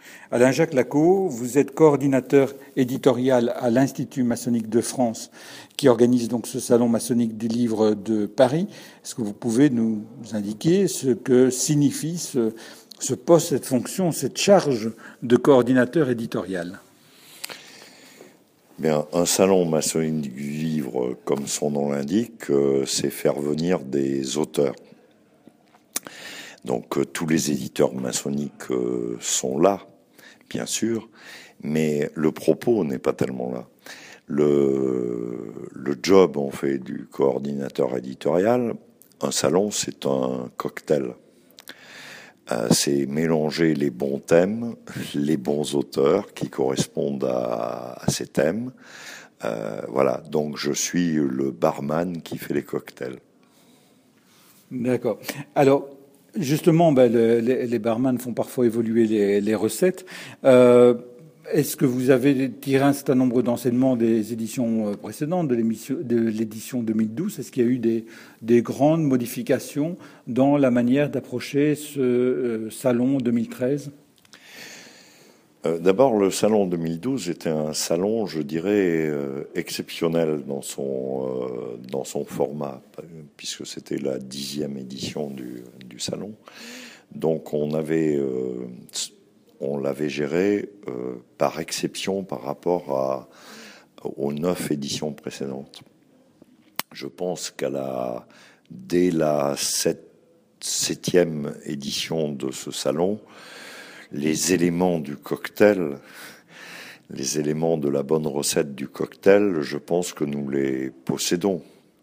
Alain-Jacques Lacaux, vous êtes coordinateur éditorial à l'Institut maçonnique de France, qui organise donc ce salon maçonnique du livre de Paris. Est-ce que vous pouvez nous indiquer ce que signifie ce poste, cette fonction, cette charge de coordinateur éditorial? Bien, un salon maçonnique du livre, comme son nom l'indique, c'est faire venir des auteurs. Donc tous les éditeurs maçonniques sont là, bien sûr, mais le propos n'est pas tellement là. Le job, en fait, du coordinateur éditorial, un salon, c'est un cocktail. C'est mélanger les bons thèmes, les bons auteurs qui correspondent à ces thèmes. Voilà, donc je suis le barman qui fait les cocktails. D'accord. Alors, justement, les barman font parfois évoluer les recettes. Est-ce que vous avez tiré un certain nombre d'enseignements des éditions précédentes, de l'édition 2012? Est-ce qu'il y a eu des grandes modifications dans la manière d'approcher ce salon 2013? D'abord, le salon 2012 était un salon, je dirais, exceptionnel dans son format, puisque c'était la 10e édition du salon. Donc on l'avait géré par exception par rapport aux 9 éditions précédentes. Je pense dès la 7e édition de ce salon, les éléments du cocktail, les éléments de la bonne recette du cocktail, je pense que nous les possédons.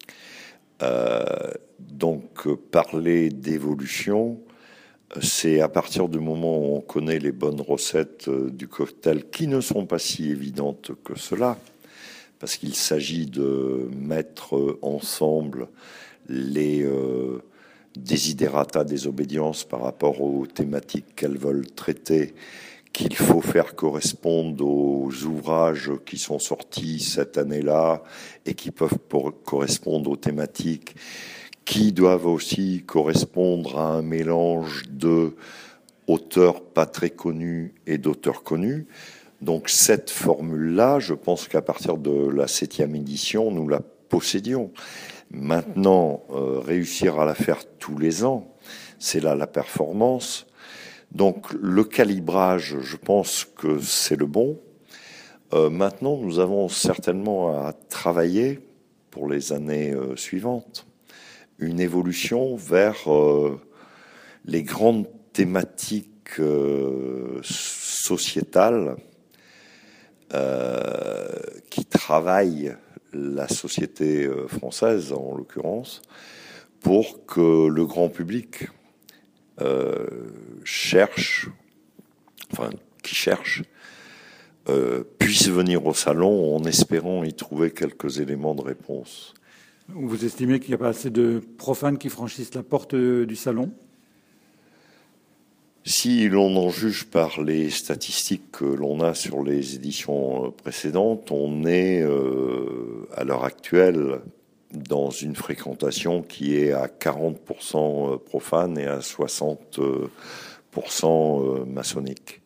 Donc parler d'évolution, c'est à partir du moment où on connaît les bonnes recettes du cocktail, qui ne sont pas si évidentes que cela, parce qu'il s'agit de mettre ensemble les desiderata des obédiences par rapport aux thématiques qu'elles veulent traiter, qu'il faut faire correspondre aux ouvrages qui sont sortis cette année-là et qui peuvent correspondre aux thématiques, qui doivent aussi correspondre à un mélange de auteurs pas très connus et d'auteurs connus. Donc cette formule-là, je pense qu'à partir de la 7e édition, nous la possédions. Maintenant, réussir à la faire tous les ans, c'est là la performance. Donc le calibrage, je pense que c'est le bon. Maintenant, nous avons certainement à travailler pour les années suivantes une évolution vers les grandes thématiques sociétales qui travaillent la société française, en l'occurrence, pour que le grand public puisse venir au salon en espérant y trouver quelques éléments de réponse. Vous estimez qu'il n'y a pas assez de profanes qui franchissent la porte du salon? Si l'on en juge par les statistiques que l'on a sur les éditions précédentes, on est à l'heure actuelle dans une fréquentation qui est à 40% profane et à 60% maçonnique.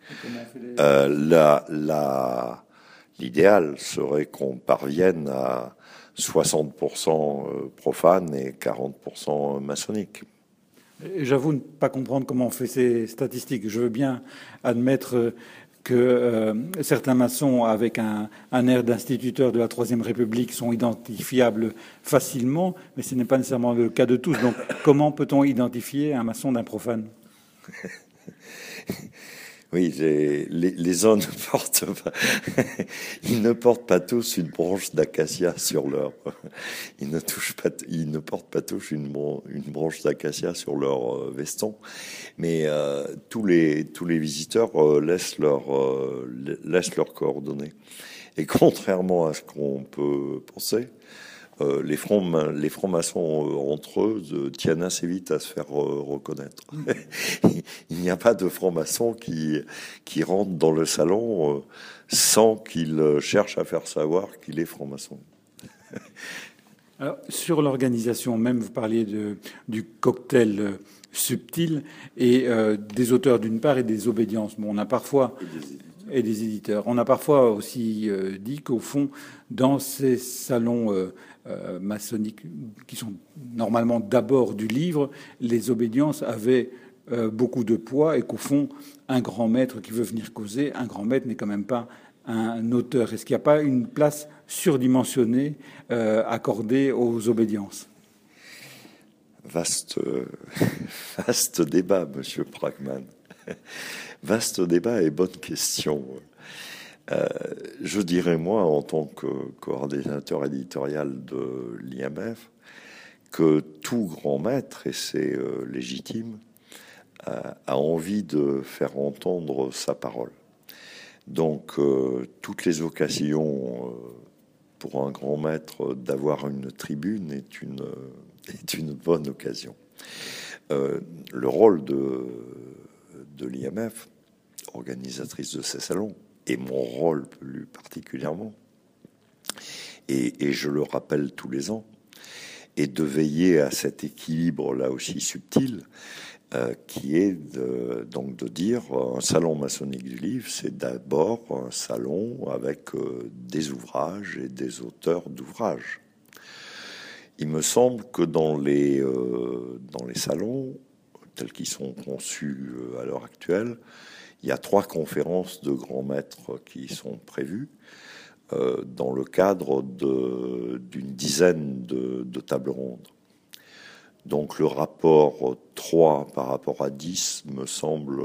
L'idéal serait qu'on parvienne à 60% profane et 40% maçonnique. J'avoue ne pas comprendre comment on fait ces statistiques. Je veux bien admettre que certains maçons, avec un air d'instituteur de la Troisième République, sont identifiables facilement, mais ce n'est pas nécessairement le cas de tous. Donc, comment peut-on identifier un maçon d'un profane? Oui, les uns ne portent pas, ils ne portent pas tous une branche d'acacia sur leur, ils ne portent pas tous une branche d'acacia sur leur veston, mais tous les visiteurs laissent leurs coordonnées. Et contrairement à ce qu'on peut penser, les francs-maçons entre eux tiennent assez vite à se faire reconnaître. Il n'y a pas de franc-maçon qui rentre dans le salon sans qu'il cherche à faire savoir qu'il est franc-maçon. Alors, sur l'organisation même, vous parliez du cocktail subtile et des auteurs d'une part et des obédiences. Bon, on a parfois et des éditeurs. On a parfois aussi dit qu'au fond, dans ces salons maçonniques qui sont normalement d'abord du livre, les obédiences avaient beaucoup de poids et qu'au fond, un grand maître qui veut venir causer, un grand maître n'est quand même pas un auteur. Est-ce qu'il n'y a pas une place surdimensionnée accordée aux obédiences? Vaste débat, Monsieur Pragman. Vaste débat et bonne question. Je dirais, moi, en tant que coordinateur éditorial de l'IMF, que tout grand maître, et c'est légitime, a envie de faire entendre sa parole. Donc, toutes les occasions pour un grand maître d'avoir une tribune est une bonne occasion. Le rôle de l'IMF, organisatrice de ces salons, et mon rôle plus particulièrement, et je le rappelle tous les ans, est de veiller à cet équilibre là aussi subtil, qui est donc de dire un salon maçonnique du livre, c'est d'abord un salon avec des ouvrages et des auteurs d'ouvrages. Il me semble que dans les salons tels qu'ils sont conçus à l'heure actuelle, il y a 3 conférences de grands maîtres qui sont prévues dans le cadre d'une dizaine de tables rondes. Donc le rapport 3 par rapport à 10 me semble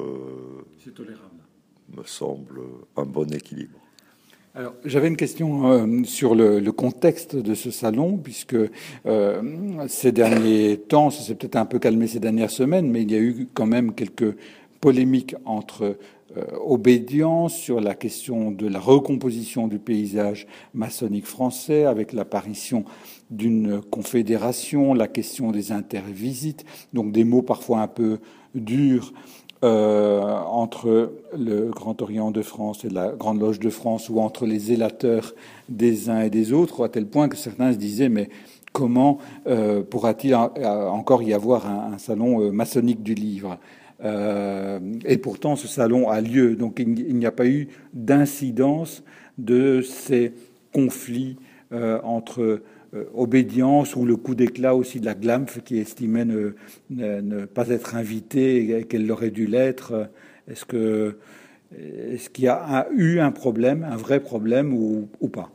un bon équilibre. Alors, j'avais une question sur le contexte de ce salon, puisque ces derniers temps, ça s'est peut-être un peu calmé ces dernières semaines, mais il y a eu quand même quelques polémiques entre obédience sur la question de la recomposition du paysage maçonnique français, avec l'apparition d'une confédération, la question des intervisites, donc des mots parfois un peu durs entre le Grand Orient de France et la Grande Loge de France, ou entre les zélateurs des uns et des autres, à tel point que certains se disaient, mais comment pourra-t-il encore y avoir un salon maçonnique du livre? Et pourtant, ce salon a lieu. Donc, il n'y a pas eu d'incidence de ces conflits entre obédience ou le coup d'éclat aussi de la GLAMF qui estimait ne pas être invitée et qu'elle aurait dû l'être. Est-ce qu'il y a eu un problème, un vrai problème ou pas?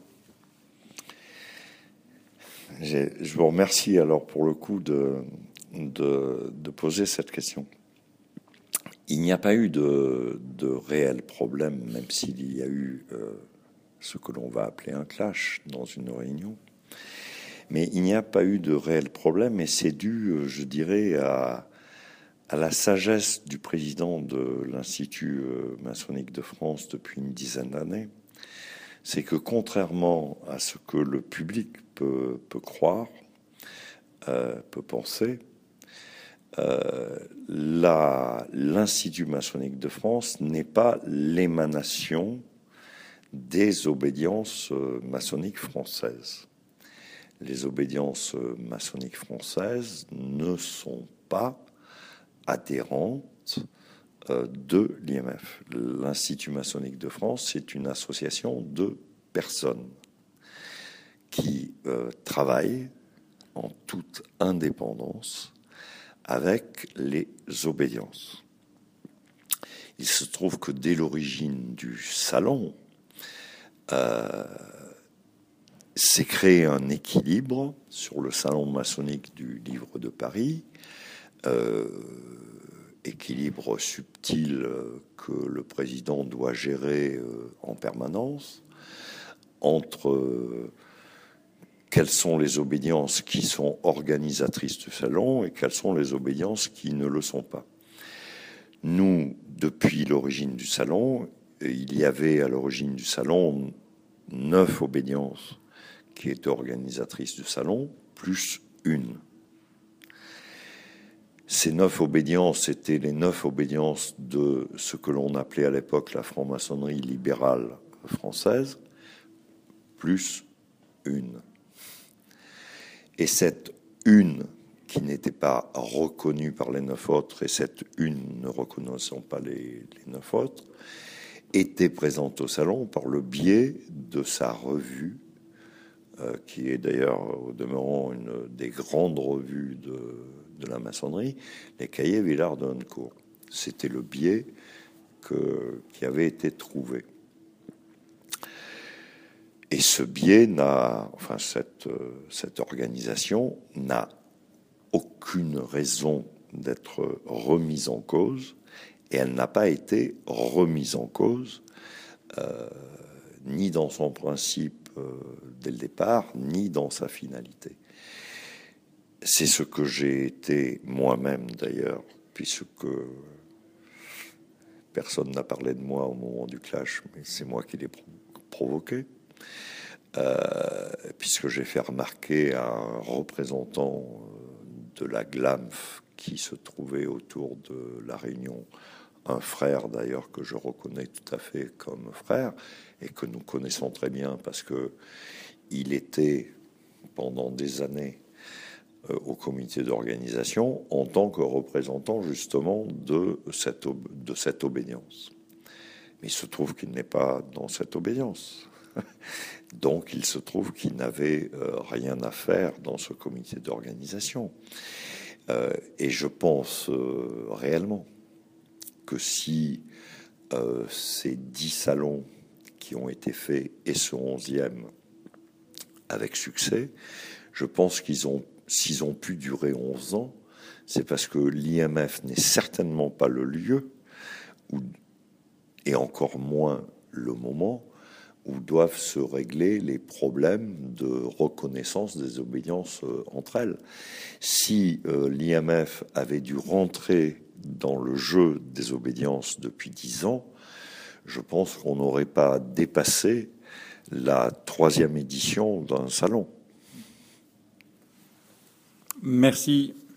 Je vous remercie alors pour le coup de poser cette question. Il n'y a pas eu de réel problème, même s'il y a eu ce que l'on va appeler un clash dans une réunion. Mais il n'y a pas eu de réel problème, et c'est dû, je dirais, à la sagesse du président de l'Institut maçonnique de France depuis une dizaine d'années. C'est que contrairement à ce que le public peut croire, peut penser, l'Institut maçonnique de France n'est pas l'émanation des obédiences maçonniques françaises. Les obédiences maçonniques françaises ne sont pas adhérentes de l'IMF. L'Institut maçonnique de France, c'est une association de personnes qui travaillent en toute indépendance avec les obédiences. Il se trouve que dès l'origine du salon, s'est créé un équilibre sur le salon maçonnique du livre de Paris, équilibre subtil que le président doit gérer en permanence, entre quelles sont les obédiences qui sont organisatrices du salon et quelles sont les obédiences qui ne le sont pas. Nous, depuis l'origine du salon, il y avait à l'origine du salon 9 obédiences qui étaient organisatrices du salon, plus une. Ces 9 obédiences étaient les 9 obédiences de ce que l'on appelait à l'époque la franc-maçonnerie libérale française, plus une. Et cette une qui n'était pas reconnue par les 9 autres, et cette une ne reconnaissant pas les 9 autres, était présente au salon par le biais de sa revue, qui est d'ailleurs au demeurant une des grandes revues de la maçonnerie, les Cahiers Villard de Honnecourt. C'était le biais qui avait été trouvé. Et ce biais cette organisation n'a aucune raison d'être remise en cause, et elle n'a pas été remise en cause, ni dans son principe dès le départ, ni dans sa finalité. C'est ce que j'ai été moi-même d'ailleurs, puisque personne n'a parlé de moi au moment du clash, mais c'est moi qui l'ai provoqué. Puisque j'ai fait remarquer à un représentant de la GLAMF qui se trouvait autour de la réunion, un frère d'ailleurs que je reconnais tout à fait comme frère et que nous connaissons très bien parce que il était pendant des années au comité d'organisation en tant que représentant justement de cette obédience. Mais il se trouve qu'il n'est pas dans cette obédience. Donc, il se trouve qu'il n'avait rien à faire dans ce comité d'organisation. Et je pense réellement que si ces 10 salons qui ont été faits et ce 11e avec succès, je pense s'ils ont pu durer 11 ans, c'est parce que l'IMF n'est certainement pas le lieu, et encore moins le moment, où doivent se régler les problèmes de reconnaissance des obédiences entre elles. Si l'IMF avait dû rentrer dans le jeu des obédiences depuis 10 ans, je pense qu'on n'aurait pas dépassé la 3e édition d'un salon. Merci.